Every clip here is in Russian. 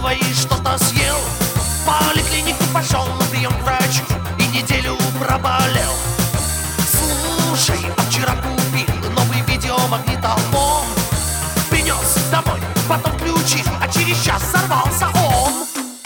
твои что-то съел. В поликлинику пошел на прием к врачу и неделю проболел. Слушай, а вчера купил новый видеомагнитофон. Принес домой, потом включил, а через час сорвался он.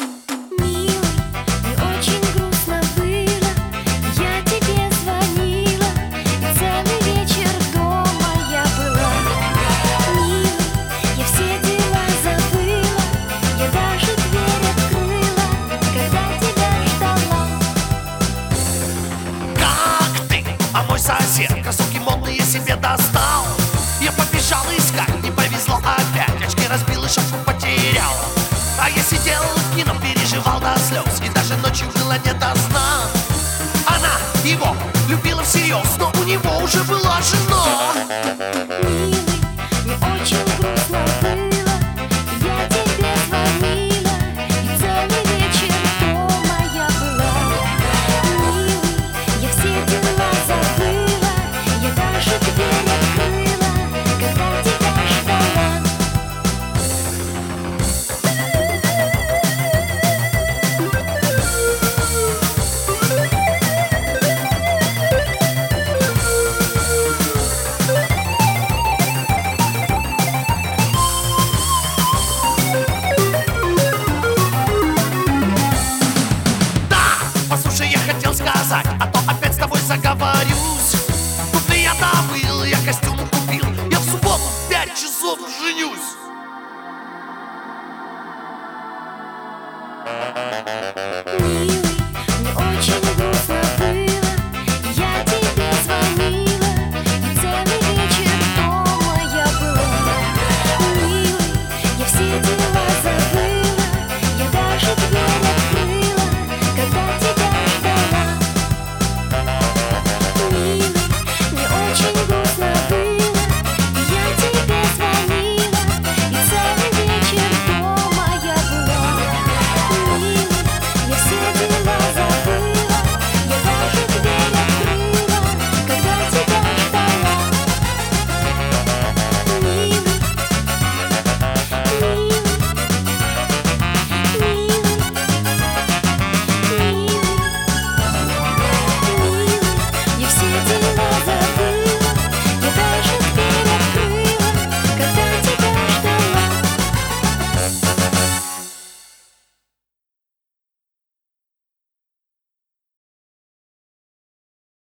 А мой сосед кроссовки модные себе достал. Я побежал искать, не повезло опять. Очки разбил и шапку потерял. А я сидел в кино, переживал до слез, и даже ночью было не до сна. Она его любила всерьез, но у него уже был